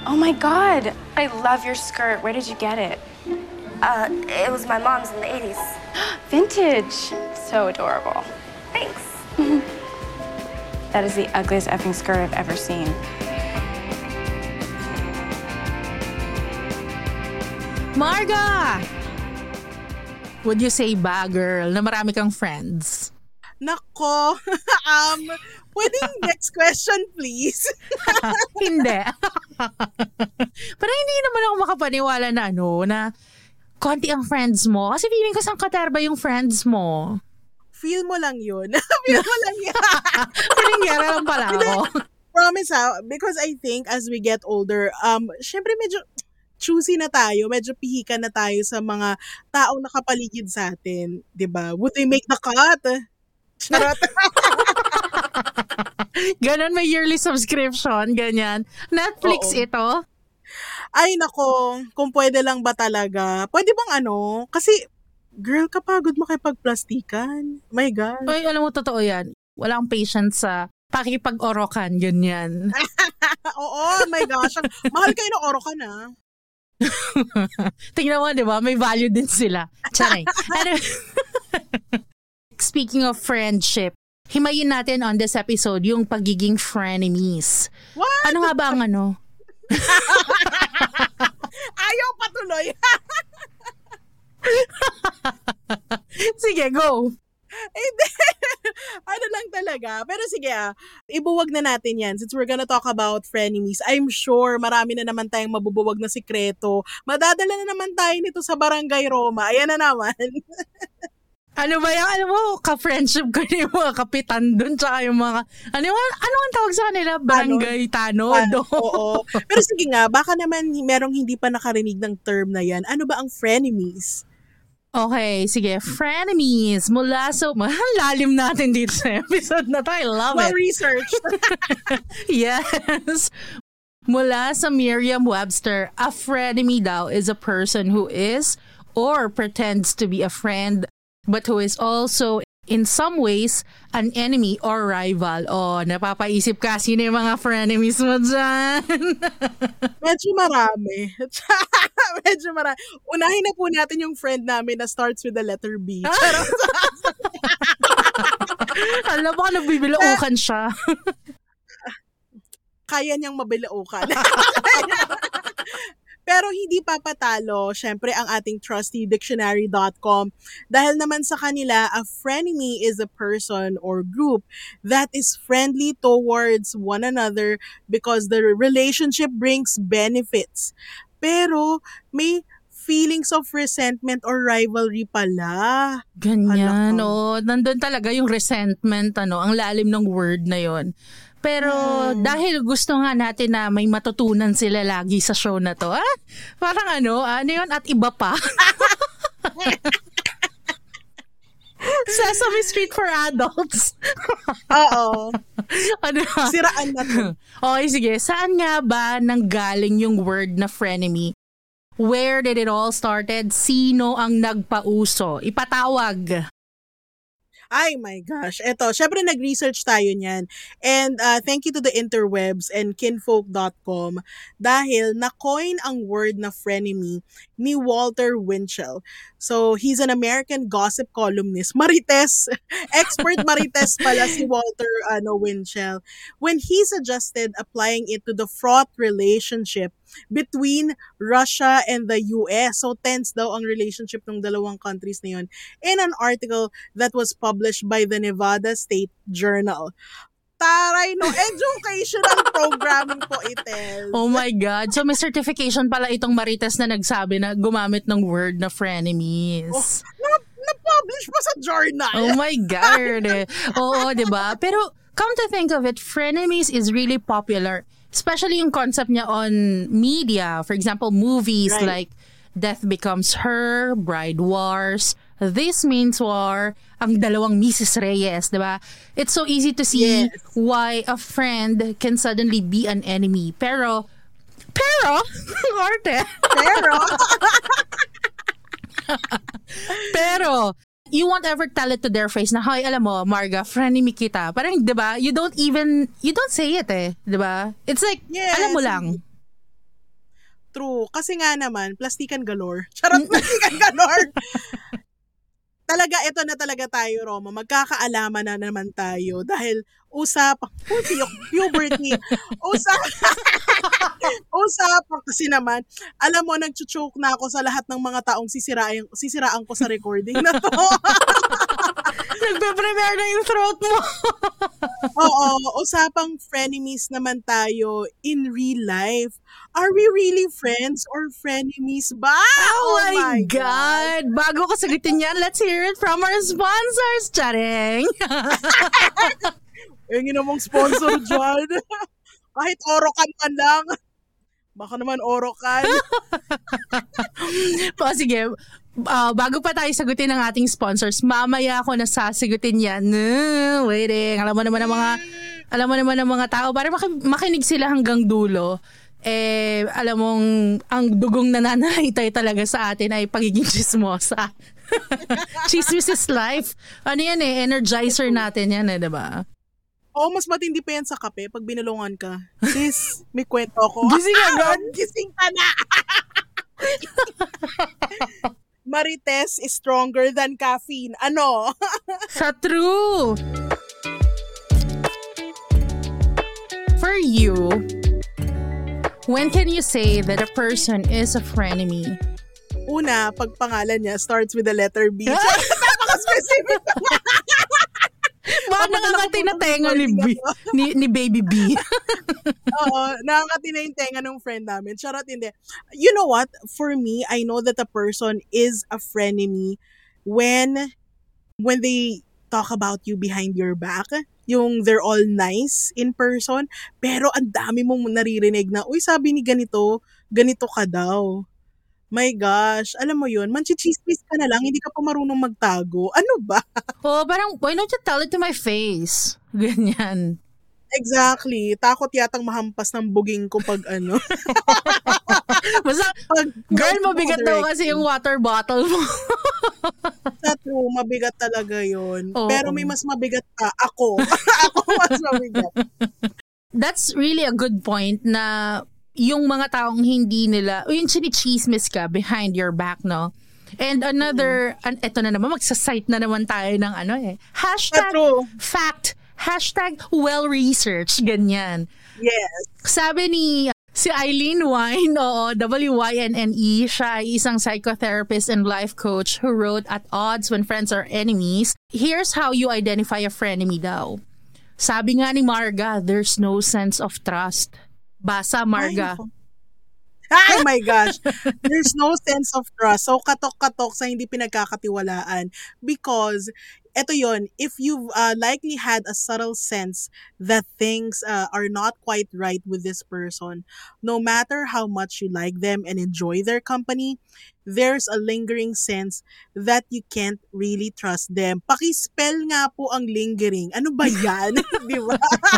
Oh my God, I love your skirt. Where did you get it? It was my mom's in the 80s. Vintage. So adorable. Thanks. That is the ugliest effing skirt I've ever seen. Marga! Would you say ba, girl, na marami kang friends? Nako. Pwedeng next question, please? Hindi. Pero hindi naman ako makapaniwala na na konti ang friends mo. Kasi feeling ko sang katerba yung friends mo. Feel mo lang yun. Feel mo lang yan. Siningyara lang pala ako. Promise because I think as we get older, syempre medyo choosy na tayo, medyo pihikan na tayo sa mga taong nakapaligid sa atin, 'di ba? Would they make the cut? Charot. Ganon, may yearly subscription, ganyan. Netflix Oo. ito? Ay nako, kung pwede lang ba talaga? Pwede bang kasi girl, kapagod mo kay pagplastikan. My God. Ay, alam mo, totoo yan. Walang patience sa pakikipag-orokan, ganyan. Oo, my gosh. Mahal kayo ng orokan Tingnan mo, di ba? May value din sila. Charing. Speaking of friendship, himayin natin on this episode yung pagiging frenemies. What? Ano nga ba ang Ayaw patuloy. Sige, go. Hindi. Ano lang talaga. Pero sige ibuwag na natin yan. Since we're gonna talk about frenemies, I'm sure marami na naman tayong mabubuwag na sikreto. Madadala na naman tayo nito sa Barangay Roma. Ayan na naman. Ano ba yung, alam mo, ka-friendship ko yung mga kapitan dun, tsaka yung mga, ano ang tawag sa kanila? Barangay Tanod. Oo. Pero sige nga, baka naman merong hindi pa nakarinig ng term na yan. Ano ba ang frenemies? Okay, sige. Frenemies. Mula sa, lalim natin dito sa episode na to. I love it. Well-researched. Yes. Mula sa Merriam-Webster, a frenemy daw is a person who is or pretends to be a friend but who is also in some ways an enemy or rival. Oh, napapaisip ka, sino yung mga frenemies mo dyan? Medyo marami. Unahin na po natin yung friend namin na starts with the letter B. Alam mo, nagbibilaukan siya. Kaya niyang mabilaukan. Pero hindi papatalo, syempre, ang ating trusty dictionary.com dahil naman sa kanila, a frenemy is a person or group that is friendly towards one another because the relationship brings benefits. Pero may feelings of resentment or rivalry pala. Ganyan, nandun talaga yung resentment, ang lalim ng word na yon. Pero dahil gusto nga natin na may matutunan sila lagi sa show na to, parang ano yun at iba pa. Sesame Street for adults. Oo. Ano? Siraan na to. Okay, sige. Saan nga ba nanggaling yung word na frenemy? Where did it all started? Sino ang nagpauso? Ipatawag. Ay my gosh. Eto, syempre nag-research tayo niyan. And thank you to the interwebs and kinfolk.com dahil na-coin ang word na frenemy ni Walter Winchell. So, he's an American gossip columnist. Marites. Expert Marites pala si Walter Winchell. When he suggested applying it to the fraught relationship between Russia and the US. So, tense daw ang relationship ng dalawang countries na yun in an article that was published by the Nevada State Journal. Taray, no? Educational programming po, Itel. Oh my God. So, may certification pala itong Marites na nagsabi na gumamit ng word na frenemies. Na-publish pa sa journal. Oh my God. Oo, diba? Pero, come to think of it, frenemies is really popular. Especially yung concept niya on media. For example, movies like Death Becomes Her, Bride Wars, This Means War, ang dalawang Mrs. Reyes, diba? It's so easy to see why a friend can suddenly be an enemy. Pero, arte. Pero, you won't ever tell it to their face na, "Hoy, alam mo, Marga, frenemy kita." Parang, di ba, you don't say it di ba? It's like, alam mo lang. True. Kasi nga naman, plastikan galore. Charot, plastikan galore. Talaga, ito na talaga tayo, Roma. Magkakaalaman na naman tayo dahil puberty. Usapang kasi naman, alam mo, nag-choke na ako sa lahat ng mga taong sisiraan ko sa recording na to. Nagpe-prepare na yung throat mo. Oo, usapang frenemies naman tayo in real life. Are we really friends or frenemies ba? Oh my God! Bago ko sagutin yan, let's hear it from our sponsors, Charing! Yung namang sponsor dyan. Kahit Orocan man lang. Baka naman Orocan. Sige, bago pa tayo sagutin ng ating sponsors, mamaya ako na sasagutin yan. Waiting. Alam mo naman ng mga tao, para makinig sila hanggang dulo. Alam mong ang dugong nananalitay talaga sa atin ay pagiging chismosa. Chismis is life. Ano yan energizer natin yan diba? Oo, mas matindi pa yan sa kape pag binulungan ka. Sis, may kwento ko. Gising agad? Gising ka na! Marites is stronger than caffeine. Ano? Sa true! For you, when can you say that a person is a frenemy? Una, pag pangalan niya starts with the letter B. Napaka-specific. Baka nakakati na tenga ni Baby B. Oo, nakakati na yung tenga ng friend namin. Charot, hindi. You know what? For me, I know that a person is a frenemy when they talk about you behind your back. Yung they're all nice in person, pero ang dami mong naririnig na, uy, sabi ni ganito ka daw. My gosh, alam mo yun, manchichismis ka na lang, hindi ka pa marunong magtago. Ano ba? Parang, why don't you tell it to my face? Ganyan. Exactly. Takot yatang mahampas ng buging ko pag ano. Basta, girl, mabigat daw kasi yung water bottle mo. Sa true, mabigat talaga yun. Oo. Pero may mas mabigat ka. Ako. Ako mas mabigat. That's really a good point na yung mga taong hindi nila, yung chinichismis ka behind your back, no? And another, eto na naman, magsasite na naman tayo ng hashtag fact, hashtag well-researched, ganyan. Yes. Sabi ni si Eileen Wine, Wynne, siya ay isang psychotherapist and life coach who wrote At Odds When Friends Are Enemies. Here's how you identify a frenemy daw. Sabi nga ni Marga, there's no sense of trust. Basa, Marga. Ay my gosh. There's no sense of trust. So, katok-katok sa hindi pinagkakatiwalaan. Because, eto yon, if you've likely had a subtle sense that things are not quite right with this person, no matter how much you like them and enjoy their company, there's a lingering sense that you can't really trust them. Pakispell nga po ang lingering. Ano ba yan? Di ba?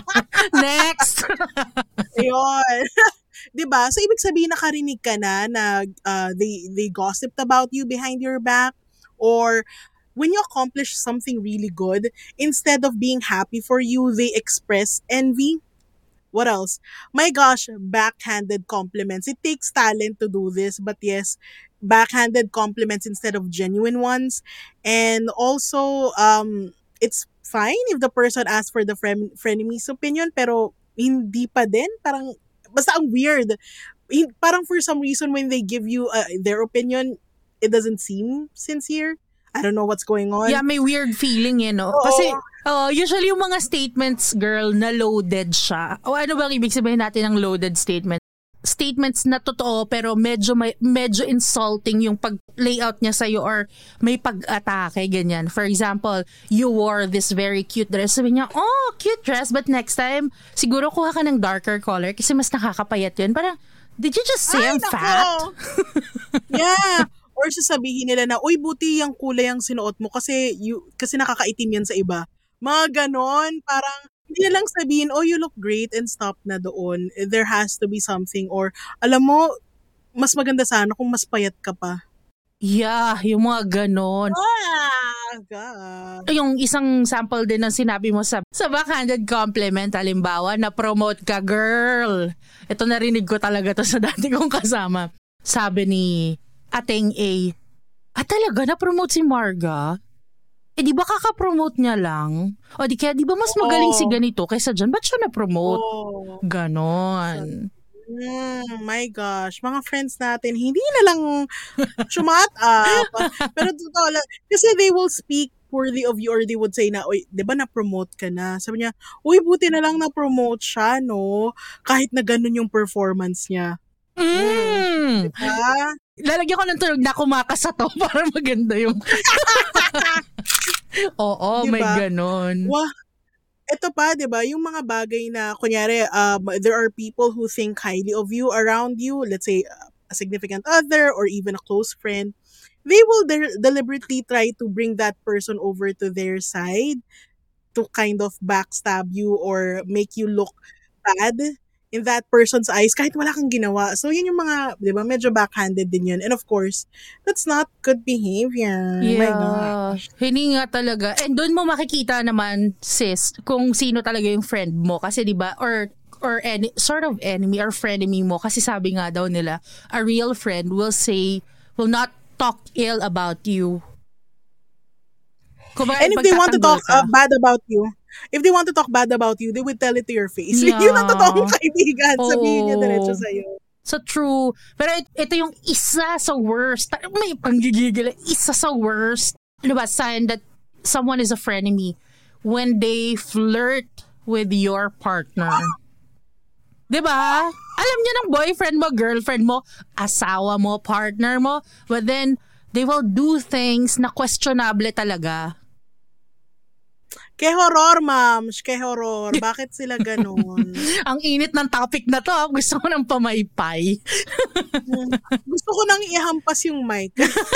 Next! Ayun. 'Di ba? So ibig sabihin nakarinig ka na they gossiped about you behind your back, or when you accomplish something really good, instead of being happy for you, they express envy. What else? My gosh, backhanded compliments. It takes talent to do this, but yes, backhanded compliments instead of genuine ones. And also, it's fine if the person asks for the frenemy's opinion, pero hindi pa din. Parang, basta ang weird. Parang for some reason, when they give you their opinion, it doesn't seem sincere. I don't know what's going on. Yeah, may weird feeling no? Oo. Kasi usually yung mga statements, girl, na loaded siya. O ano bang ibig sabihin natin ng loaded statement? Statements na totoo pero medyo insulting yung pag-layout niya sa'yo or may pag-atake, ganyan. For example, you wore this very cute dress. Sabi niya, oh, cute dress, but next time, siguro kuha ka ng darker color kasi mas nakakapayat yun. Parang, did you just say I'm fat? Yeah. Or sasabihin nila na, uy, buti yung kulay ang sinuot mo kasi nakakaitim yan sa iba. Mga ganon, parang hindi na lang sabihin, oh, you look great and stop na doon. There has to be something, or alam mo, mas maganda sana kung mas payat ka pa. Yeah, yung mga ganon. God. Yung isang sample din ng sinabi mo sa backhanded compliment, halimbawa, na-promote ka, girl. Ito narinig ko talaga to sa dati kong kasama. Sabi ni Ateng A, talaga na-promote si Marga? Di ba kaka-promote niya lang? O di kaya, di ba mas magaling si ganito kaysa dyan? Ba't siya na-promote? Ganon. My gosh, mga friends natin, hindi na lang shut up. Pero totoo lang, kasi they will speak poorly of you or they would say na, oy, di ba na-promote ka na? Sabi niya, uy, buti na lang na-promote siya, no? Kahit na ganun yung performance niya. Diba? Lalagyan ko ng tunog na kumakas sa to para maganda yung... Oo, diba? May ganon. Wah, ito pa, di ba, yung mga bagay na, kunyari, there are people who think highly of you around you, let's say, a significant other or even a close friend, they will deliberately try to bring that person over to their side to kind of backstab you or make you look bad in that person's eyes kahit wala kang ginawa. So, yun yung mga, di ba, medyo backhanded din yun. And of course, that's not good behavior. Yeah. My gosh. Hindi nga talaga. And doon mo makikita naman, sis, kung sino talaga yung friend mo. Kasi di ba, or any sort of enemy or frenemy mo. Kasi sabi nga daw nila, a real friend will not talk ill about you. And if they want to talk bad about you, they would tell it to your face. Yeah. Yun ang totoong kaibigan. Sabihin niya diretso sa'yo. So true. Pero ito yung isa sa worst. May panggigigil. Isa sa worst. Ano ba? Sign that someone is a frenemy when they flirt with your partner. Diba? Alam niya ng boyfriend mo, girlfriend mo, asawa mo, partner mo. But then, they will do things na questionable talaga. Ke horror, ma'am. Ke horror. Bakit sila ganun? Ang init ng topic na to. Gusto ko ng pamaypay. Gusto ko nang ihampas yung mic.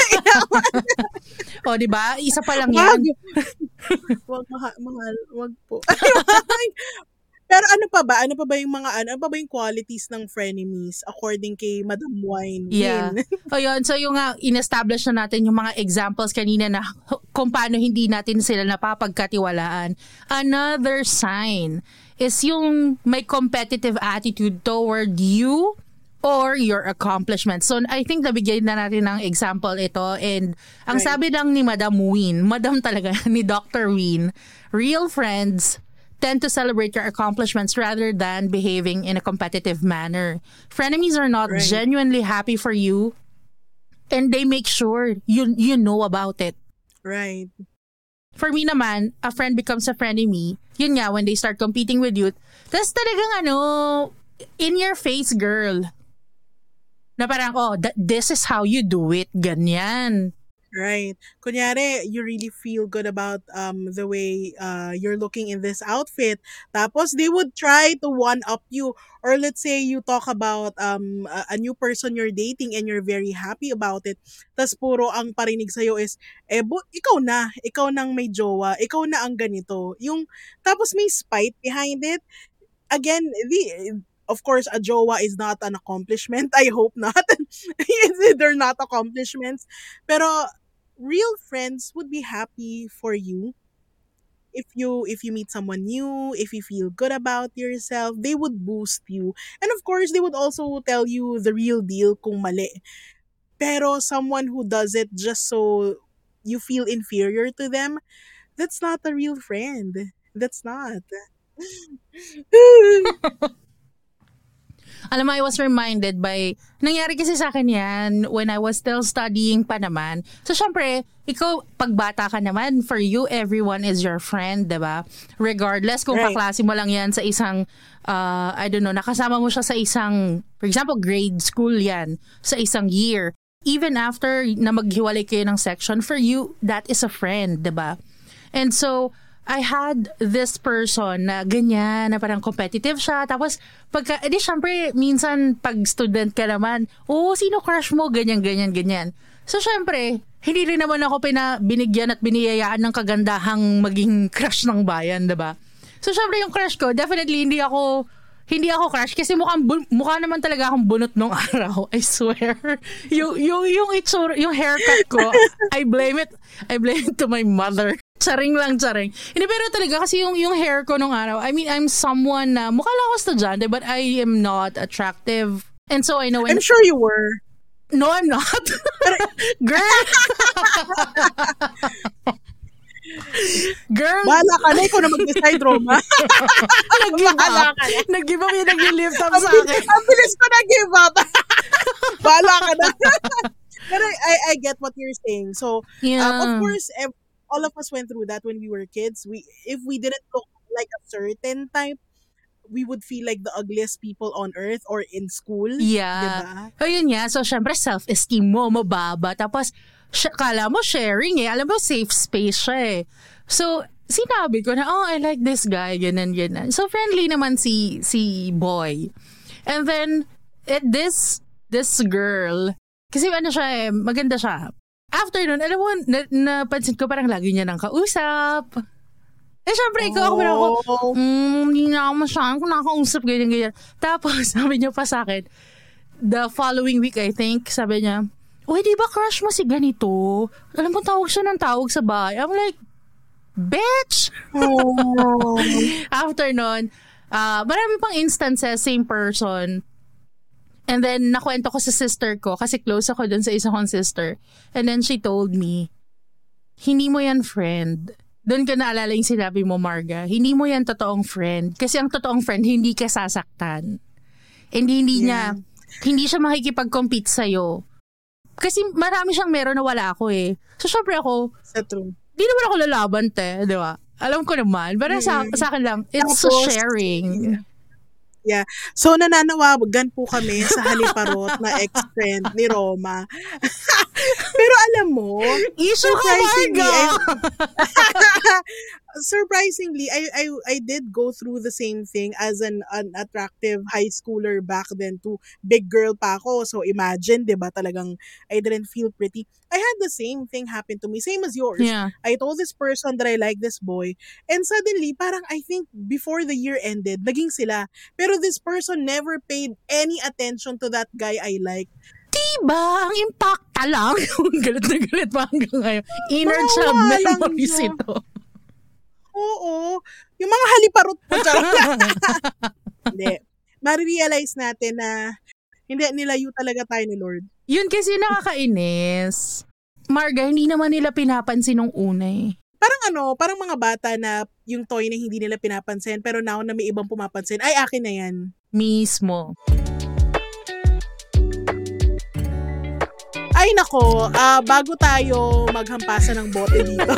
O, diba? Isa pa lang yan. Wag, mahal. Wag po. Pero ano pa ba yung mga ano pa ba yung qualities ng frenemies according kay Madam Wine? Yeah. Ayun, so yung in-establish na natin yung mga examples kanina na kung paano hindi natin sila napapagkatiwalaan. Another sign is yung may competitive attitude toward you or your accomplishments. So I think nabigyan na natin ng example ito, and ang sabi lang ni Madam Win, Madam talaga ni Dr. Win, real friends tend to celebrate your accomplishments rather than behaving in a competitive manner. Frenemies are not genuinely happy for you, and they make sure you know about it. Right. For me naman, a friend becomes a frenemy, yun nga, when they start competing with you, tas talagang in your face, girl. Na parang, this is how you do it, ganyan. Right. Kunyari, you really feel good about the way you're looking in this outfit. Tapos, they would try to one-up you. Or let's say you talk about a new person you're dating and you're very happy about it. Tapos, puro ang parinig sa'yo is, ikaw nang may jowa, ikaw na ang ganito. Tapos may spite behind it. Again, of course, a jowa is not an accomplishment. I hope not. They're not accomplishments. Pero real friends would be happy for you if you meet someone new, if you feel good about yourself. They would boost you. And of course, they would also tell you the real deal kung mali. Pero someone who does it just so you feel inferior to them, that's not a real friend. That's not. Alam mo, I was reminded by, nangyari kasi sa akin yan when I was still studying pa naman. So, syempre, ikaw, pagbata ka naman, for you, everyone is your friend, diba? Regardless kung kaklase mo lang yan sa isang, I don't know, nakasama mo siya sa isang, for example, grade school yan, sa isang year. Even after na maghiwalay kayo ng section, for you, that is a friend, diba? And so, I had this person na ganyan, na parang competitive siya. Tapos, syempre, minsan, pag student ka naman, sino crush mo? Ganyan. So, syempre, hindi rin naman ako binigyan at biniyayaan ng kagandahang maging crush ng bayan, diba? So, syempre, yung crush ko, definitely, hindi ako hindi ako crush kasi mukha naman talaga akong bunot nung araw. I swear. Yung itsura, yung haircut ko, I blame it to my mother. Charing. Hindi, pero talaga kasi yung hair ko nung araw, I mean, I'm someone na mukha lang ako estudyante but I am not attractive. And so I know I'm sure you were. No, I'm not. Girl! Girl! Bahala ka na, ikaw na mag-decide, Roma. Nag-give up yung nag-lift up sa akin. Ang bilis ko nag-give up. Bahala ka na. Pero I get what you're saying. So, of course, all of us went through that when we were kids. If we didn't look like a certain type, we would feel like the ugliest people on earth or in school. Yeah. Diba? O yun nga. So, syempre, self-esteem mo, mababa. Tapos, kala mo sharing eh. Alam mo, safe space siya eh. So, sinabi ko na, I like this guy, ganun. So, friendly naman si boy. And then, this girl, kasi ano siya eh, maganda siya. After nun, alam mo, napansin ko parang lagi niya nang kausap. Eh, syempre, ikaw ako, hindi na ako masyadong nakausap, ganyan. Tapos, sabi niya pa sa akin, the following week, I think, sabi niya, uy, di ba crush mo si ganito? Alam mo, tawag siya ng tawag sa bahay. I'm like, bitch! After nun, marami pang instances, same person. And then, nakwento ko sa sister ko, kasi close ako dun sa isa kong sister. And then, she told me, hindi mo yan friend. Doon ka naalala yung sinabi mo, Marga. Hindi mo yan totoong friend. Kasi ang totoong friend, hindi ka sasaktan. And hindi siya makikipag-compete sa'yo. Kasi marami siyang meron na wala ako eh. So, syempre ako, di naman ako lalaban, di ba? Alam ko naman. Pero sa akin lang, it's sharing. Yeah. So, nananawagan po kami sa haliparot na ex-friend ni Roma. Pero alam mo, surprisingly, I did go through the same thing as an attractive high schooler back then too. Big girl pa ako. So imagine, di ba, talagang I didn't feel pretty. I had the same thing happen to me. Same as yours. Yeah. I told this person that I like this boy. And suddenly, parang I think before the year ended, naging sila. Pero this person never paid any attention to that guy I like. Diba? Ang impacta lang. Galit na galit pa hanggang ngayon. Inner child memories ito. Oo. Yung mga haliparot po. Hindi. Marirealize natin na hindi nilayo talaga tayo ni Lord. Yun kasi nakakainis. Marga, hindi naman nila pinapansin nung una eh. Parang mga bata na yung toy na hindi nila pinapansin pero now na may ibang pumapansin, ay akin na yan. Mismo. Ay nako, bago tayo maghampasan ng bote dito.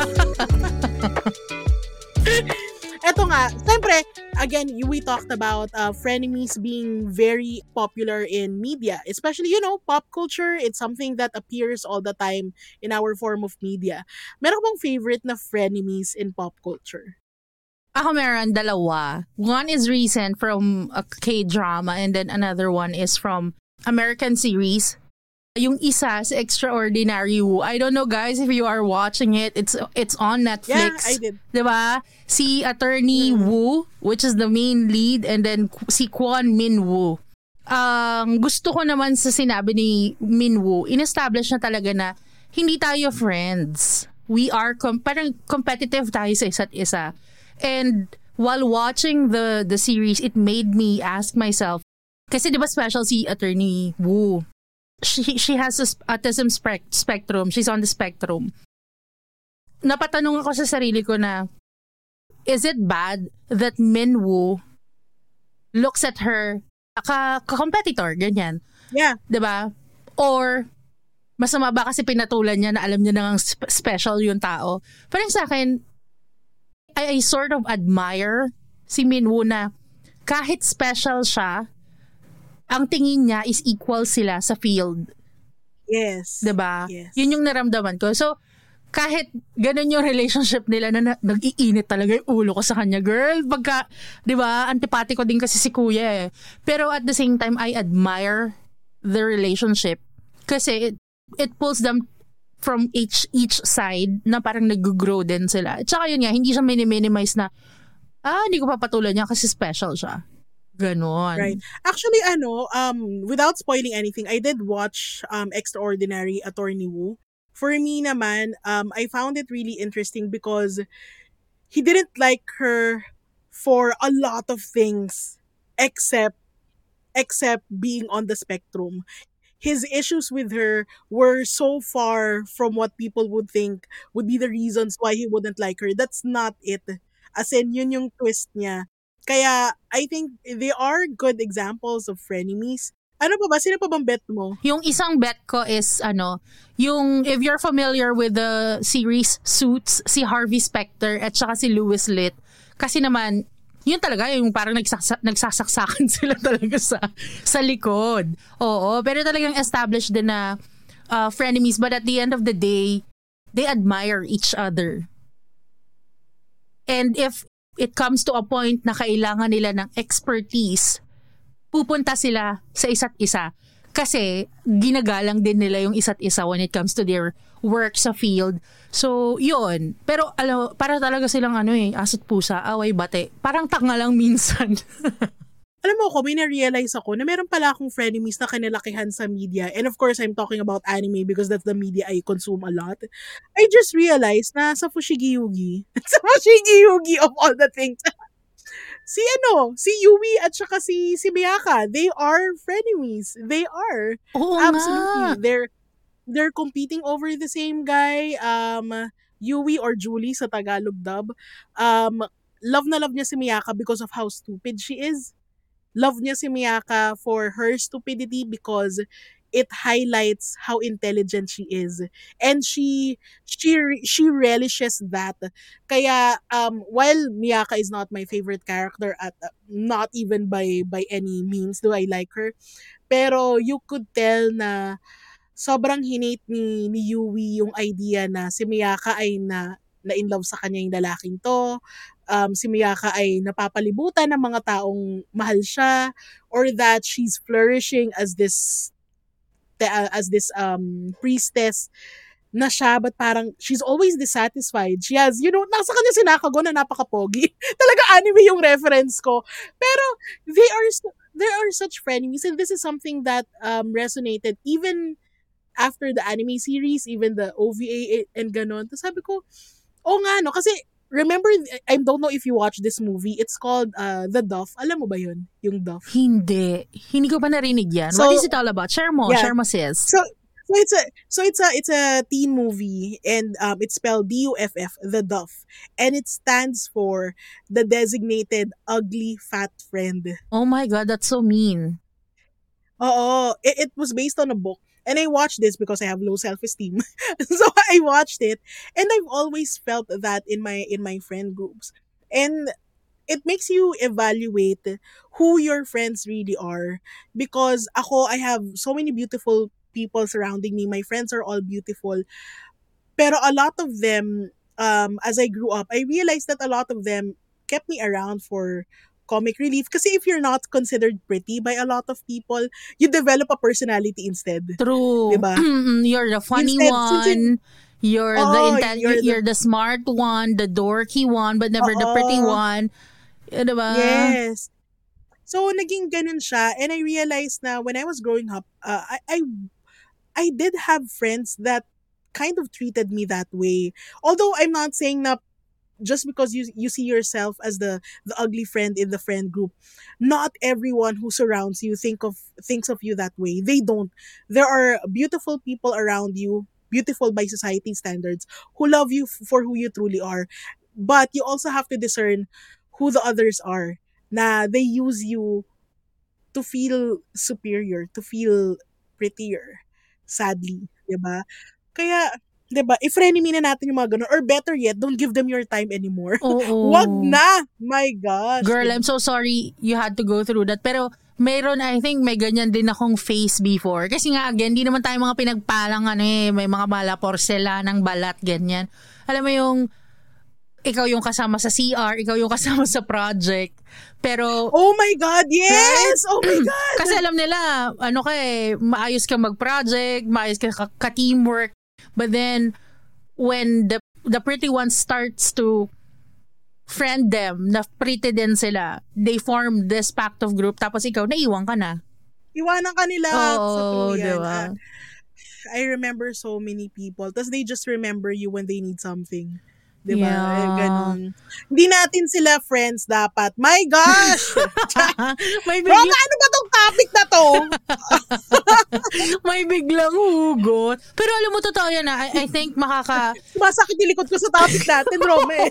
Eto nga, siyempre, again, we talked about frenemies being very popular in media. Especially, pop culture, it's something that appears all the time in our form of media. Meron bang favorite na frenemies in pop culture? Ako meron, dalawa. One is recent from a K-drama and then another one is from American series. Yung isa sa Extraordinary Woo. I don't know guys if you are watching it. It's on Netflix. Yeah, I did. Diba? Si Attorney Woo, which is the main lead, and then si Kwon Min Woo. Gusto ko naman sa sinabi ni Min Woo, in-establish na talaga na hindi tayo friends. We are parang competitive tayo sa isa't isa. And while watching the series, it made me ask myself, kasi diba special si Attorney Woo? She has autism spectrum. She's on the spectrum. Napatanong ako sa sarili ko na, is it bad that Min Woo looks at her ka-competitor, ganyan? Yeah. Diba? Or, masama ba kasi pinatulan niya na alam niya na special yung tao? Parang sa akin, I sort of admire si Min Woo na kahit special siya, ang tingin niya is equal sila sa field. Yes. Diba? Yes. Yun yung naramdaman ko. So, kahit ganun yung relationship nila na nag-iinit talaga yung ulo ko sa kanya, girl. Pagka, diba, antipati ko din kasi si kuya eh. Pero at the same time, I admire the relationship. Kasi it pulls them from each side na parang nag-grow din sila. At saka yun nga, hindi siya minimize na, hindi ko papatulan niya kasi special siya. Ganon. Right. Actually, without spoiling anything, I did watch Extraordinary Attorney Woo. For me naman, I found it really interesting because he didn't like her for a lot of things except being on the spectrum. His issues with her were so far from what people would think would be the reasons why he wouldn't like her. That's not it. As in, yun yung twist niya. Kaya, I think they are good examples of frenemies. Ano pa ba? Sino pa bang bet mo? Yung isang bet ko is yung if you're familiar with the series Suits, si Harvey Specter at saka si Louis Litt. Kasi naman, yun talaga yung parang nagsasaksakan sila talaga sa likod. Oo, pero talagang established din na frenemies, but at the end of the day, they admire each other. And if it comes to a point na kailangan nila ng expertise, pupunta sila sa isa't isa. Kasi ginagalang din nila yung isa't isa when it comes to their work sa field. So, yun. Pero para talaga silang asot pusa, away bate. Parang tanga lang minsan. Alam mo ko, may na-realize ako na meron pala akong frenemies na kinalakihan sa media. And of course, I'm talking about anime because that's the media I consume a lot. I just realized na sa Fushigi Yugi, of all the things, si Yui at saka si Miyaka, they are frenemies. They are. Oo Absolutely. nga. They're competing over the same guy. Yui or Julie sa Tagalog dub. Love na love niya si Miyaka because of how stupid she is. Love niya si Miyaka for her stupidity because it highlights how intelligent she is. And she relishes that. Kaya while Miyaka is not my favorite character at not even by any means do I like her, pero you could tell na sobrang hinate ni Yui yung idea na si Miyaka ay na in love sa kanya yung lalaking to. Si Miyaka ay napapalibutan ng mga taong mahal siya, or that she's flourishing as this priestess na siya, but parang she's always dissatisfied. She has, nasa kanya si Nakago na napaka-pogi. Talaga anime yung reference ko. Pero there are such frenemies, and this is something that resonated even after the anime series, even the OVA and ganon. Tapos sabi ko, nga kasi remember, I don't know if you watched this movie. It's called The Duff. Alam mo ba yun? Yung Duff. Hindi ko pa narinig yan. So, what is it all about? Share mo sis. So it's a teen movie, and it's spelled DUFF, The Duff, and it stands for the designated ugly fat friend. Oh my God, that's so mean. Oo, it was based on a book. And I watched this because I have low self-esteem. So I watched it, and I've always felt that in my friend groups. And it makes you evaluate who your friends really are, because I have so many beautiful people surrounding me. My friends are all beautiful. Pero a lot of them, as I grew up, I realized that a lot of them kept me around for comic relief. Kasi if you're not considered pretty by a lot of people, you develop a personality instead. True. Diba? You're the funny one. You're the smart one, the dorky one, but never the pretty one. Diba? Yes. So, naging ganun siya. And I realized na when I was growing up, I did have friends that kind of treated me that way. Although I'm not saying na just because you see yourself as the ugly friend in the friend group, not everyone who surrounds you thinks of you that way. They don't. There are beautiful people around you, beautiful by society standards, who love you for who you truly are. But you also have to discern who the others are. Na they use you to feel superior, to feel prettier. Sadly, 'di ba? Kaya, 'di ba, i-frenemy na natin yung mga ganun. Or better yet, don't give them your time anymore. Oo. Wag na! My gosh. Girl, I'm so sorry you had to go through that. Pero mayroon, I think, may ganyan din akong face before. Kasi nga, again, di naman tayo mga pinagpalang may mga mala porselanang balat, ganyan. Alam mo yung, ikaw yung kasama sa CR, ikaw yung kasama sa project. Pero, oh my God, yes! Right? Oh my God! Kasi alam nila, maayos ka mag-project, maayos ka ka-teamwork. But then, when the pretty one starts to friend them, na pretty din sila. They form this pact of group, tapos ikaw, naiwan ka na. Iwanan ka nila sa Oo, tuluyan. diba? I remember so many people. Tapos they just remember you when they need something. Diba? Yeah. Ganun. Hindi natin sila friends dapat. My gosh! May Bro, biglang, ano ba tong topic na to? may biglang hugot. Pero alam mo, totoo yan I think Sumasakit yung likod ko sa topic natin, Rome.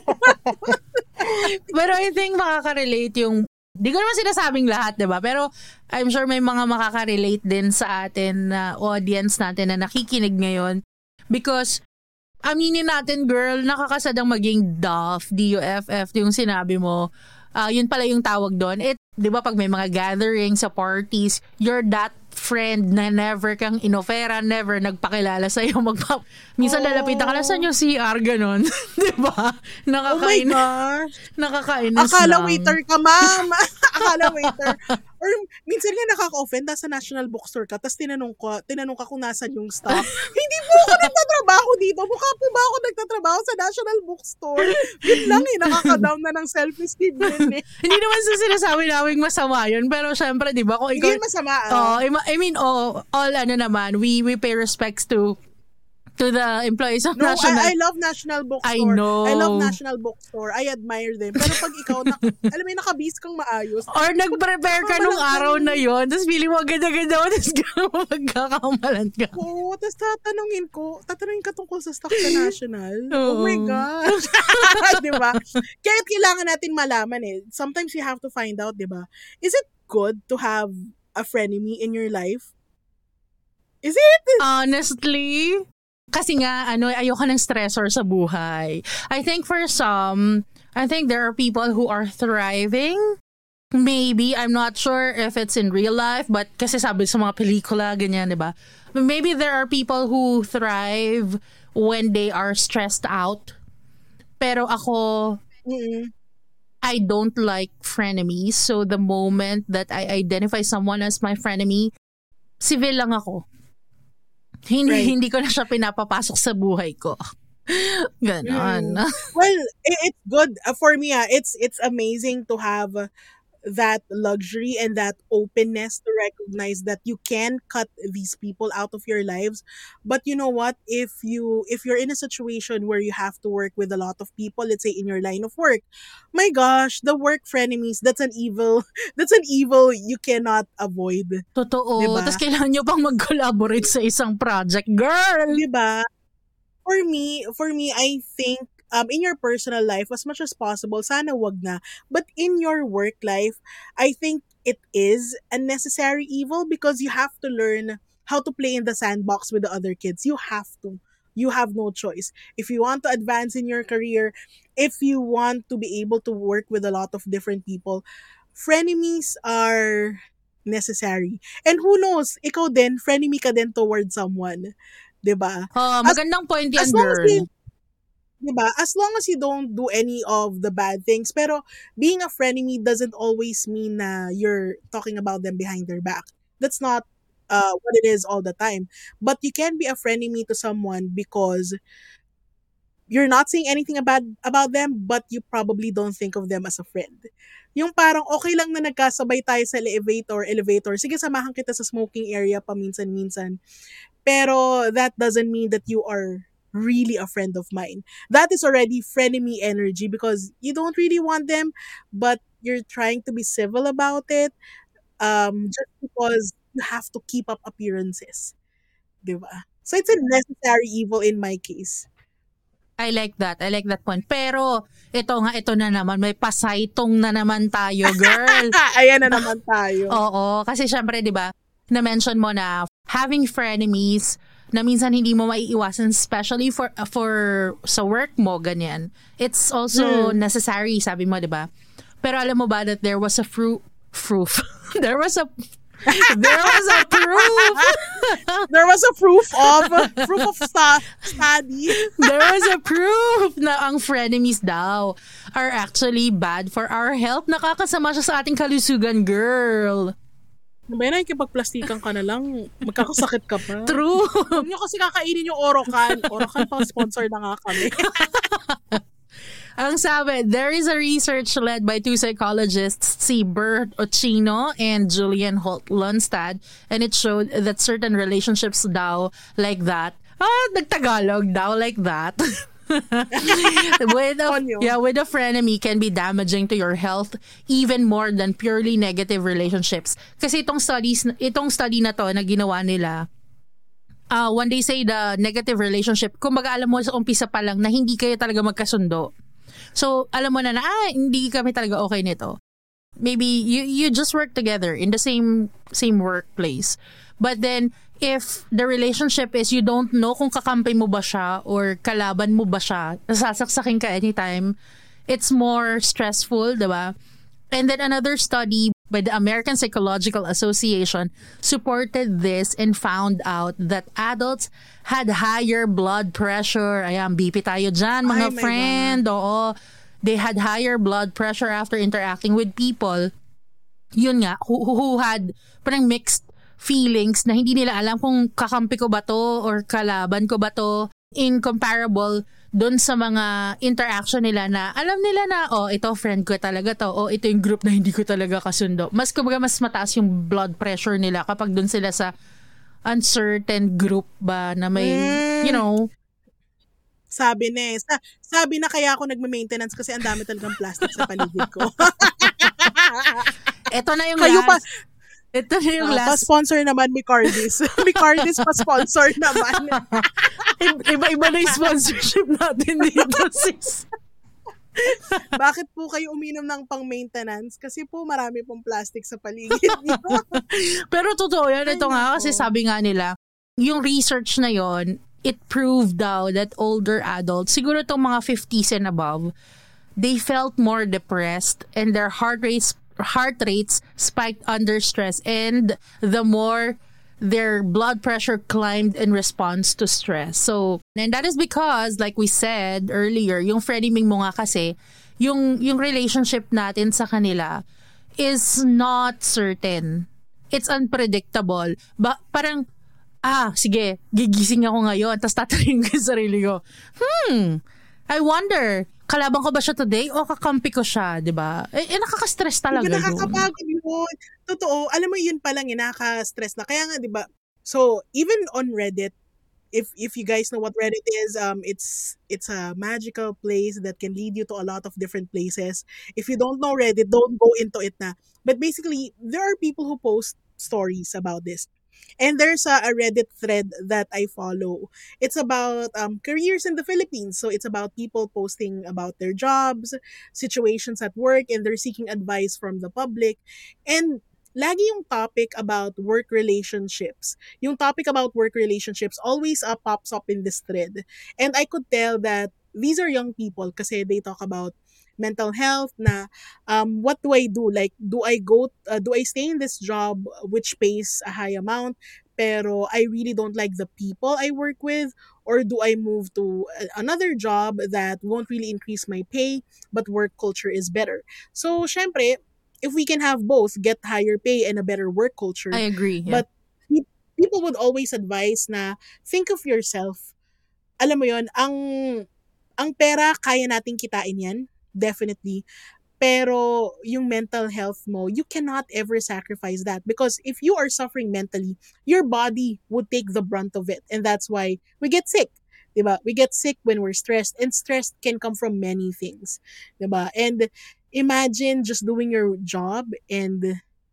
pero I think makaka-relate yung, di ko naman sinasabing lahat, diba? Pero I'm sure may mga makaka-relate din sa atin na audience natin na nakikinig ngayon. Because aminin natin, girl, nakakasadang maging DUFF, D-U-F-F, yung sinabi mo. Yun pala yung tawag doon. Di ba pag may mga gatherings sa parties, you're that friend na never kang inofera, never nagpakilala sa'yo. Minsan lalapitan ka lang, saan yung CR, ganon. Di ba? Oh my gosh. Nakakainis Akala lang. waiter ka, ma'am. Akala waiter. Or minsan nga nakaka-offend, nasa National Bookstore ka, tapos tinanong ka kung nasan yung staff. Hindi po ako nagtatrabaho dito. Mukha po ba ako nagtatrabaho sa National Bookstore? Yun lang nakaka-down na ng self-esteem yun eh. Hindi naman sa sinasabi namin masama yun, pero syempre, di ba, kung ikaw... Hindi masama. I mean, all ano naman, we pay respects to the employees of No, National. I love National Bookstore. I know. I love National Bookstore. I admire them. Pero pag ikaw, alam mo, nakabis kang maayos. Or nag-prepare ka nung araw na yon, tapos feeling mo ganda-ganda mo, tapos magkakamalan ka. Oo, tapos tatanungin ka tungkol sa stock sa National. Oo. Oh my gosh. Diba? Kaya kailangan natin malaman eh. Sometimes you have to find out, diba? Is it good to have a frenemy in your life? Is it? Honestly, kasi nga, ayoko ng stressor sa buhay. I think for some, there are people who are thriving. Maybe, I'm not sure if it's in real life, but kasi sabi sa mga pelikula, ganyan, diba? Maybe there are people who thrive when they are stressed out. Pero ako, I don't like frenemies. So the moment that I identify someone as my frenemy, civil lang ako. Hindi ko na siya pinapapasok sa buhay ko. Ganon. Well, it's good. For me, it's amazing to have that luxury and that openness to recognize that you can cut these people out of your lives. But you know what? If you're in a situation where you have to work with a lot of people, let's say in your line of work, my gosh, the work frenemies, that's an evil you cannot avoid. Totoo. Diba? Tapos kailangan nyo pang mag-collaborate sa isang project. Girl! Diba? For me, I think in your personal life, as much as possible, sana wag na. But in your work life, I think it is a necessary evil because you have to learn how to play in the sandbox with the other kids. You have to. You have no choice. If you want to advance in your career, if you want to be able to work with a lot of different people, frenemies are necessary. And who knows, ikaw din, frenemy ka din towards someone. Diba? Magandang point yan, as long girl. Diba? As long as you don't do any of the bad things. Pero being a frenemy doesn't always mean na you're talking about them behind their back. That's not what it is all the time. But you can be a frenemy to someone because you're not saying anything about them, but you probably don't think of them as a friend. Yung parang okay lang na nagkasabay tayo sa elevator. Sige, samahan kita sa smoking area paminsan-minsan. Pero that doesn't mean that you are really a friend of mine. That is already frenemy energy because you don't really want them, but you're trying to be civil about it just because you have to keep up appearances. Diba? So it's a necessary evil in my case. I like that point. Pero, ito na naman, may pasaitong na naman tayo, girl. Ayan na naman tayo. Oo, kasi syempre, di ba, na-mention mo na having frenemies na minsan hindi mo maiiwasan, especially for sa work mo, ganyan. It's also necessary, sabi mo, di ba? Pero alam mo ba that there was a proof. There was a proof. There was a proof of study. There was a proof na ang frenemies daw are actually bad for our health. Nakakasama siya sa ating kalusugan, girl. Ba yan, nakikipagplastikan ka na lang, magkakasakit ka pa. True. Huwag nyo kasi kakainin yung Orocan. Orocan pang sponsor na nga kami. Ang sabi, there is a research led by two psychologists, si Bert Ochino and Julian Holt Lundstad, and it showed that certain relationships daw like that, nagtagalog daw like that, with a frenemy can be damaging to your health even more than purely negative relationships. Kasi itong study na to na ginawa nila, when they say the negative relationship, kumbaga alam mo sa umpisa pa lang na hindi kayo talaga magkasundo. So, alam mo na hindi kami talaga okay nito. Maybe you just work together in the same workplace. But then, if the relationship is you don't know kung kakampi mo ba siya or kalaban mo ba siya, nasasaksakin ka anytime, it's more stressful, diba? And then another study by the American Psychological Association supported this and found out that adults had higher blood pressure. Ayan, BP tayo dyan, mga friend. Oo. They had higher blood pressure after interacting with people, yun nga, who had parang mixed feelings na hindi nila alam kung kakampi ko ba to or kalaban ko ba to, incomparable doon sa mga interaction nila na alam nila na, ito friend ko talaga to, ito yung group na hindi ko talaga kasundo. Mas mataas yung blood pressure nila kapag doon sila sa uncertain group ba na may, you know. Sabi na kaya ako nagme-maintenance kasi ang dami talagang plastic sa paligid ko. Ito na yung kayo last. Ito na yung last. Pa-sponsor naman, Micardis. Micardis pa-sponsor naman. Iba na yung sponsorship natin dito, sis. Bakit po kayo uminom ng pang-maintenance? Kasi po marami pong plastic sa paligid niyo. Pero totoo yan. Ito nga, kasi sabi nga nila, yung research na yon, it proved daw that older adults, siguro itong mga 50s and above, they felt more depressed and their heart rates spiked under stress, and the more their blood pressure climbed in response to stress. So, and that is because, like we said earlier, yung frenemy mo nga kasi, yung relationship natin sa kanila is not certain. It's unpredictable. Parang, sige, gigising ako ngayon, tapos tatanungin ko sa sarili ko, I wonder, kalaban ko ba siya today o kakampi ko siya, di ba? Nakaka-stress talaga yun. Nakakapagod yun. Totoo. Alam mo, yun pa lang, nakaka-stress na. Kaya nga, di ba? So, even on Reddit, if you guys know what Reddit is, it's a magical place that can lead you to a lot of different places. If you don't know Reddit, don't go into it na. But basically, there are people who post stories about this. And there's a Reddit thread that I follow. It's about careers in the Philippines. So it's about people posting about their jobs, situations at work, and they're seeking advice from the public. And lagi yung topic about work relationships. Yung topic about work relationships always pops up in this thread. And I could tell that these are young people kasi they talk about mental health na what do I do? Like, do I stay in this job which pays a high amount pero I really don't like the people I work with, or do I move to another job that won't really increase my pay but work culture is better? So, syempre, if we can have both, get higher pay and a better work culture. I agree. Yeah. But people would always advise na think of yourself. Alam mo yon, ang pera kaya nating kitain yan. Definitely. Pero yung mental health mo, you cannot ever sacrifice that, because if you are suffering mentally, your body would take the brunt of it, and that's why we get sick. Diba? We get sick when we're stressed, and stress can come from many things. Diba? And imagine just doing your job and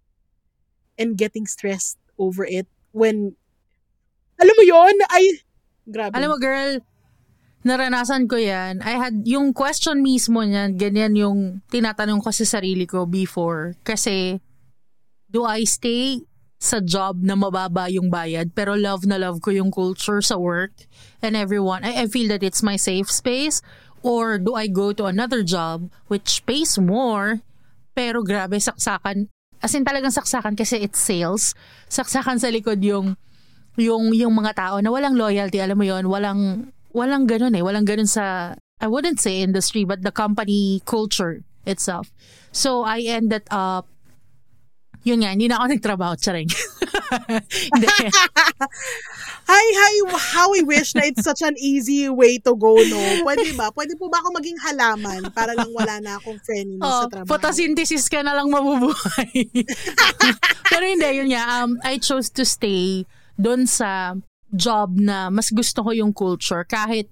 getting stressed over it when alam mo yon, grabe. Alam mo, girl, naranasan ko yan. I had yung question mismo niyan, ganyan yung tinatanong ko sa sarili ko before. Kasi, do I stay sa job na mababa yung bayad pero love na love ko yung culture sa work and everyone? I feel that it's my safe space. Or do I go to another job which pays more pero grabe saksakan? As in talagang saksakan kasi it's sales. Saksakan sa likod yung mga tao na walang loyalty. Alam mo yon, walang ganun walang ganun sa, I wouldn't say industry, but the company culture itself. So I ended up, yun nga, hindi na ako nagtrabaho, charing. How I wish na it's such an easy way to go, no? Pwede ba? Pwede po ba ako maging halaman para lang wala na akong frenemy sa Oh, trabaho? photosynthesis ka na lang mabubuhay. Pero hindi, yun nga. I chose to stay doon sa job na mas gusto ko yung culture kahit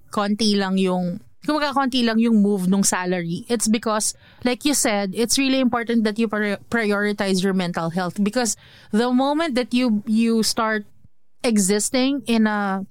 konti lang yung move nung salary. It's because, like you said, it's really important that you prioritize your mental health because the moment that you start existing in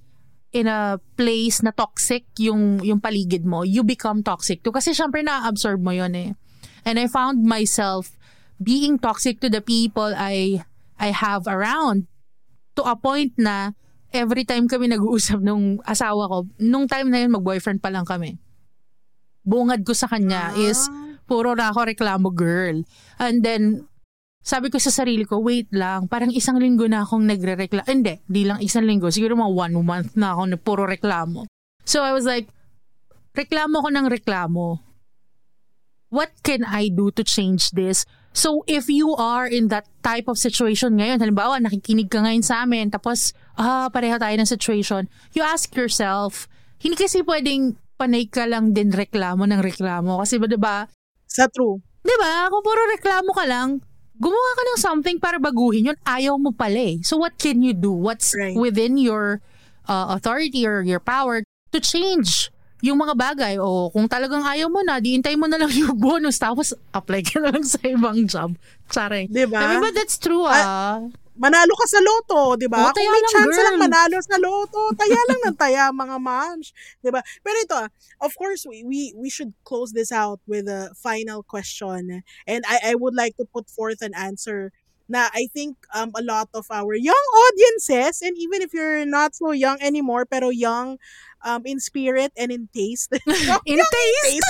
a place na toxic yung paligid mo, you become toxic too. Kasi syempre na-absorb mo yun eh. And I found myself being toxic to the people I have around to a point na every time kami nag-uusap nung asawa ko, nung time na yun mag-boyfriend pa lang kami. Bungad ko sa kanya is puro na ako reklamo girl. And then sabi ko sa sarili ko, wait lang, parang isang linggo na akong nagre-reklamo. Hindi, di lang isang linggo. Siguro mga 1 month na ako na puro reklamo. So I was like, reklamo ko ng reklamo. What can I do to change this? So if you are in that type of situation ngayon, halimbawa nakikinig ka ngayon sa amin, tapos pareho tayo ng situation, you ask yourself, hindi kasi pwedeng panay ka lang din reklamo ng reklamo. Kasi ba diba, Sa true. diba, kung puro reklamo ka lang, gumawa ka ng something para baguhin yun, ayaw mo pala eh. So what can you do? What's Right. within your authority or your power to change yung mga bagay? O kung talagang ayaw mo na, diintay mo na lang yung bonus tapos apply ka na lang sa ibang job. Tsare. Diba? I mean, but that's true Manalo ka sa loto, di ba? Oh, Kung taya may lang, chance girl. lang manalo sa loto, taya lang ng taya, mga moms. Di ba? Pero ito, of course, we should close this out with a final question. And I would like to put forth an answer na I think a lot of our young audiences, and even if you're not so young anymore, pero young in spirit and in taste. In taste.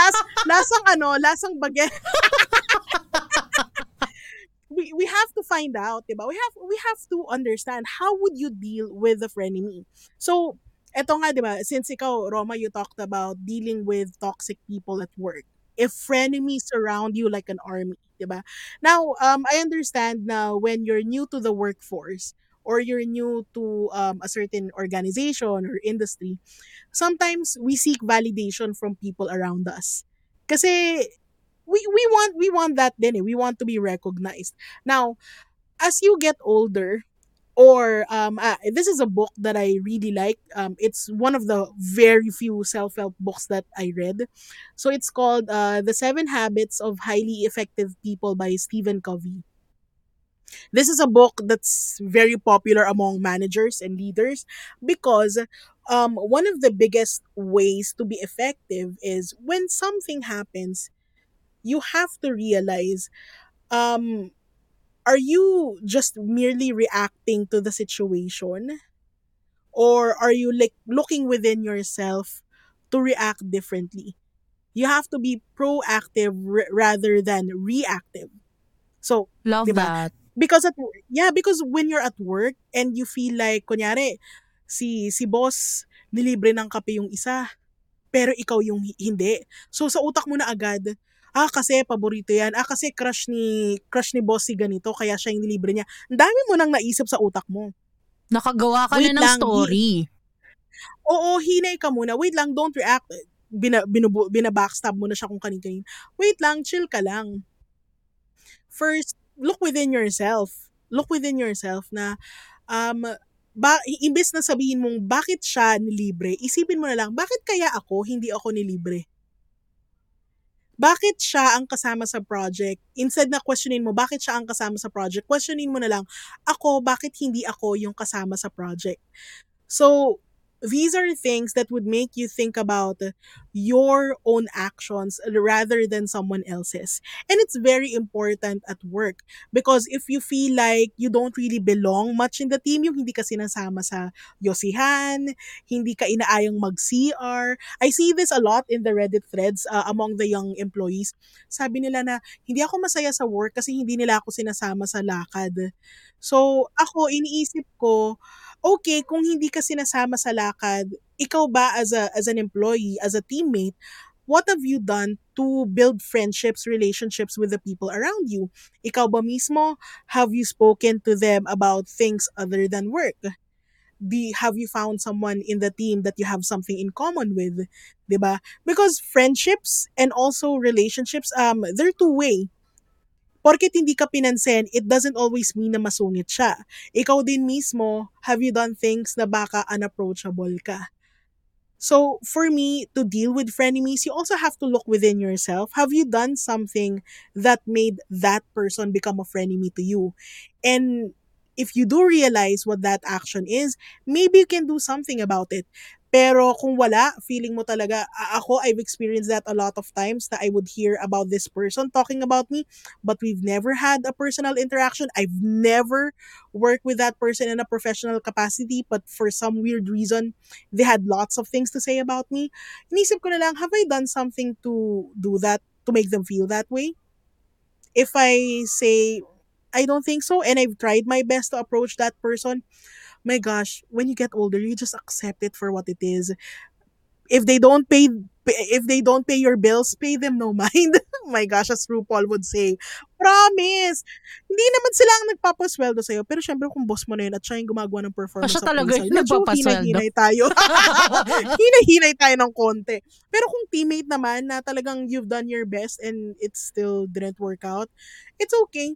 Lasang baget. We have to find out, diba? We have to understand how would you deal with the frenemy. So, eto nga, diba, since ikaw, Roma, you talked about dealing with toxic people at work. If frenemies surround you like an army, diba? Now, I understand now when you're new to the workforce or you're new to a certain organization or industry, sometimes we seek validation from people around us. Kasi we want that din eh. We want to be recognized. Now, as you get older, or this is a book that I really like. It's one of the very few self-help books that I read. So it's called The 7 Habits of Highly Effective People by Stephen Covey. This is a book that's very popular among managers and leaders because one of the biggest ways to be effective is when something happens, you have to realize, um, are you just merely reacting to the situation, or are you like looking within yourself to react differently? You have to be proactive rather than reactive. So, Love 'di ba? that. Because when you're at work and you feel like kunyari si boss nilibre ng kape yung isa, pero ikaw yung hindi. So sa utak mo na agad, kasi paborito yan. Kasi crush ni boss si ganito, kaya siya yung nilibre niya. Ang dami mo nang naisip sa utak mo. Nakagawa ka Wait na ng lang, story. Oo, hinay ka muna. Wait lang, don't react. Binabackstab mo na siya kung kanin-kanin. Wait lang, chill ka lang. First, look within yourself. Look within yourself na, imbes na sabihin mong bakit siya nilibre, isipin mo na lang, bakit kaya ako, hindi ako nilibre? Bakit siya ang kasama sa project? Instead na questionin mo, bakit siya ang kasama sa project? Questionin mo na lang, ako, bakit hindi ako yung kasama sa project? So, these are things that would make you think about your own actions rather than someone else's. And it's very important at work because if you feel like you don't really belong much in the team, yung hindi ka sinasama sa yosihan, hindi ka inaayang mag-CR. I see this a lot in the Reddit threads among the young employees. Sabi nila na, hindi ako masaya sa work kasi hindi nila ako sinasama sa lakad. So, ako, iniisip ko, okay, kung hindi ka sinasama sa lakad, ikaw ba as an employee, as a teammate, what have you done to build friendships, relationships with the people around you? Ikaw ba mismo, have you spoken to them about things other than work? Have you found someone in the team that you have something in common with, 'di ba? Because friendships and also relationships, they're two-way. Porket hindi ka pinansin, it doesn't always mean na masungit siya. Ikaw din mismo, have you done things na baka unapproachable ka? So, for me, to deal with frenemies, you also have to look within yourself. Have you done something that made that person become a frenemy to you? And if you do realize what that action is, maybe you can do something about it. Pero kung wala, feeling mo talaga, ako, I've experienced that a lot of times that I would hear about this person talking about me, but we've never had a personal interaction. I've never worked with that person in a professional capacity, but for some weird reason, they had lots of things to say about me. Inisip ko na lang, have I done something to do that, to make them feel that way? If I say, I don't think so, and I've tried my best to approach that person, my gosh, when you get older, you just accept it for what it is. If they don't pay your bills, pay them no mind. My gosh, as RuPaul would say. Promise. Hindi naman sila ang nagpapasweldo sa'yo. Pero syempre kung boss mo na yun at siya yung gumagawa ng performance Siya sa talaga appraisal, yung medyo nagpapasweldo. hinay-hinay tayo. Hinay-hinay tayo ng konti. Pero kung teammate naman na talagang you've done your best and it still didn't work out, it's okay.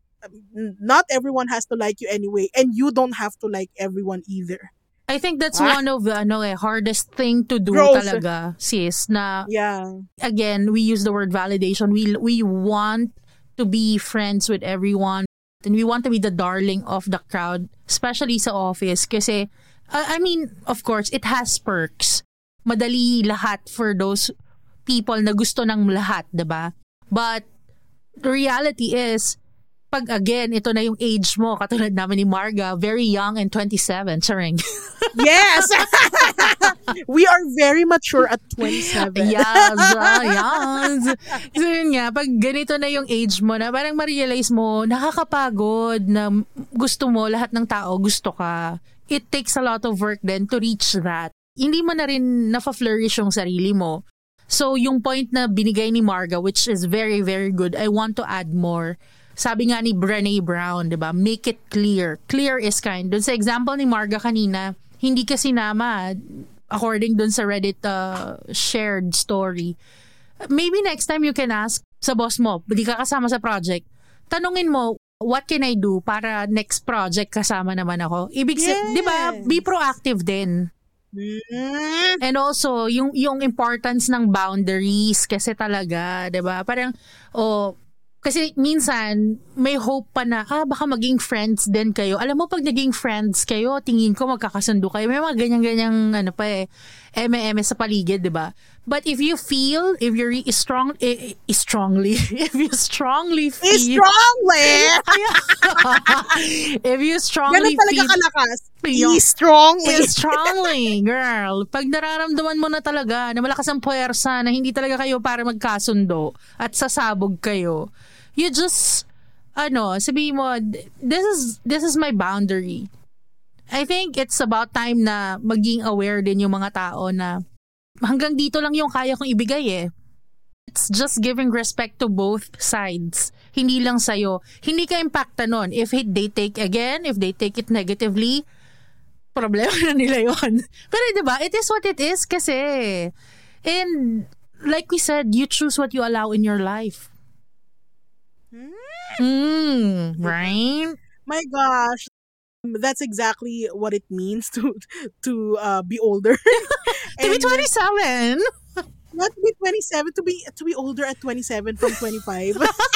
Not everyone has to like you anyway, and you don't have to like everyone either. I think that's one of the hardest thing to do Growth. talaga, sis, na Yeah. again, we use the word validation. We want to be friends with everyone and we want to be the darling of the crowd, especially sa office kasi I mean, of course, it has perks. Madali lahat for those people na gusto ng lahat, 'di ba? But the reality is pag again, ito na yung age mo, katulad namin ni Marga, very young and 27, charing. Yes! We are very mature at 27. Yes, yes. So yun nga, pag ganito na yung age mo na parang ma-realize mo, nakakapagod na gusto mo, lahat ng tao gusto ka. It takes a lot of work then to reach that. Hindi mo na rin nafa-flourish yung sarili mo. So yung point na binigay ni Marga, which is very, very good, I want to add more. Sabi nga ni Brené Brown, 'di ba? Make it clear. Clear is kind. Doon sa example ni Marga kanina, hindi ka sinama according doon sa Reddit shared story. Maybe next time you can ask sa boss mo, hindi ka kasama sa project. Tanungin mo, what can I do para next project kasama naman ako? Ibig sabihin, 'di ba? Be proactive din. And also, yung importance ng boundaries kasi talaga, 'di ba? Parang kasi minsan, may hope pa na, baka maging friends din kayo. Alam mo, pag naging friends kayo, tingin ko magkakasundo kayo. May mga ganyan-ganyang, eme-eme sa paligid, di ba? But if you feel, if you're strongly, if you strongly feel... if you strongly Ganun talaga feel... kalakas. Strongly, girl. Pag nararamdaman mo na talaga na malakas ang puwersa na hindi talaga kayo para magkasundo at sasabog kayo, you just, sabihin mo, this is my boundary. I think it's about time na maging aware din yung mga tao na hanggang dito lang yung kaya kong ibigay eh. It's just giving respect to both sides. Hindi lang sa'yo. Hindi ka impacta nun. If they take it negatively, problema na nila yun. Pero diba, it is what it is kasi. And like we said, you choose what you allow in your life. Right? My gosh. That's exactly what it means to be older. To be 27. Not to be 27, to be older at 27 from 25.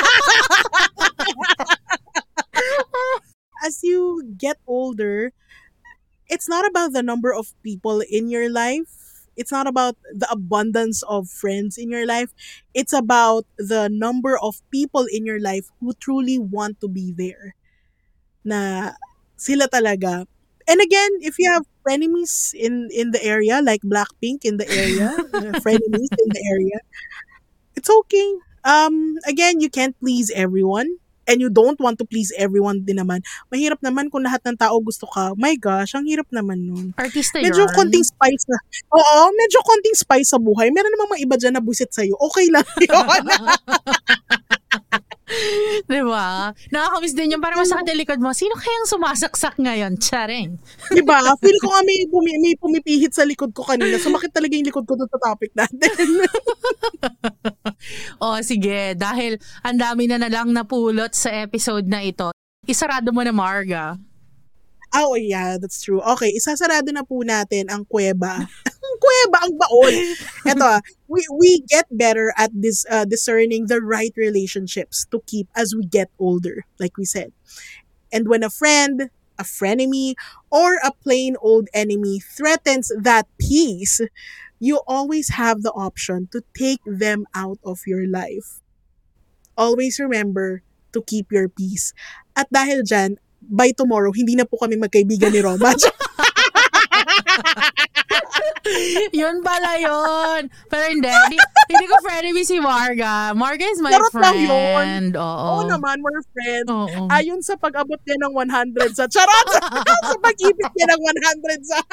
As you get older, it's not about the number of people in your life. It's not about the abundance of friends in your life. It's about the number of people in your life who truly want to be there. Na sila talaga. And again, if you have frenemies in the area, like Blackpink in the area, frenemies in the area, it's okay. Again, you can't please everyone. And you don't want to please everyone din naman. Mahirap naman kung lahat ng tao gusto ka. My gosh, ang hirap naman nun. Artista medyo yarn. konting spice na. Oo, medyo konting spice sa buhay. Meron namang mga iba dyan na busit sa'yo. Okay lang yun. Diba? Nakakamiss din yung parang masakit yung likod mo. Sino kayang sumasaksak ngayon? Charing. Diba? Feel ko nga may pumipihit sa likod ko kanina. Sumakit talaga yung likod ko doon sa topic natin. O sige, dahil ang dami na lang napulot sa episode na ito, isarado mo na, Marga. Oh, yeah, that's true. Okay, isasarado na po natin ang kuweba. Ang kuweba, ang baon. Ito, we get better at this discerning the right relationships to keep as we get older, like we said. And when a friend, a frenemy, or a plain old enemy threatens that peace, you always have the option to take them out of your life. Always remember to keep your peace. At dahil dyan, by tomorrow, hindi na po kami magkaibigan ni Roma. Yun pala yun. Pero hindi ko frenemy si Marga. Marga is my Charot lang friend. yun. Oo. Oo naman, we're friends. Oo. Ayon sa pag-abot niya ng 100 sa... Charot! Sa pag-ibig niya ng 100 sa...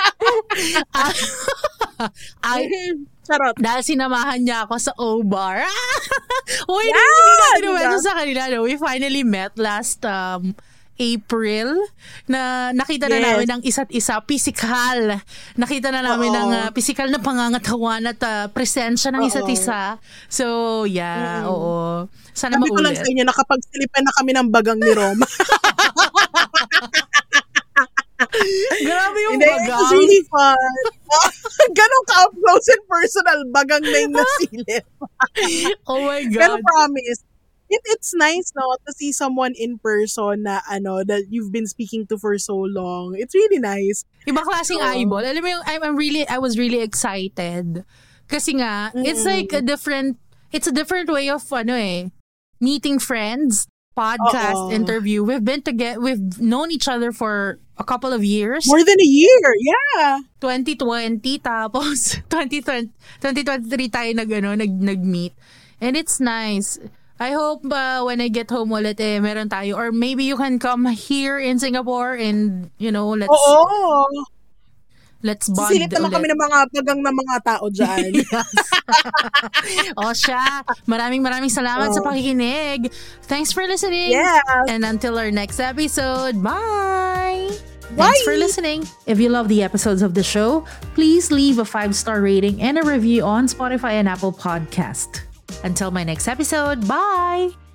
Charot. Dahil sinamahan niya ako sa O-Bar. Uy, Yeah, hindi natin diba? naman sa kanila. No? We finally met last April na nakita na Yes. namin ng isa't isa, physical. Nakita na namin Oo. ng physical na pangangatawan at presensya ng isa't Oo. isa. So, yeah, oo. Sana Sabi ko lang maulit. sa inyo, nakapagsilipan na kami ng bagang ni Roma. Grabe yung Hindi, it was bagang. really fun. Ganon ka-up close and personal, bagang na yung nasilip. Oh my Pero God. promise, it's nice no to see someone in person na that you've been speaking to for so long. It's really nice. Ibang klaseng Oo. eyeball. Alam mo yung, I was really excited. Kasi nga, it's like it's a different way of, meeting friends, podcast, Oo. interview. We've known each other for a couple of years. More than a year, yeah. 2020, tapos 2023 tayo nag-meet. And it's nice. I hope when I get home ulit, meron tayo. Or maybe you can come here in Singapore and, Oo. let's bond Sisilip naman ulit. kami ng mga bagang na mga tao dyan. O siya, maraming salamat sa pakikinig. Thanks for listening. Yes. And until our next episode, bye! Bye! Thanks for listening. If you love the episodes of the show, please leave a 5-star rating and a review on Spotify and Apple Podcast. Until my next episode, bye!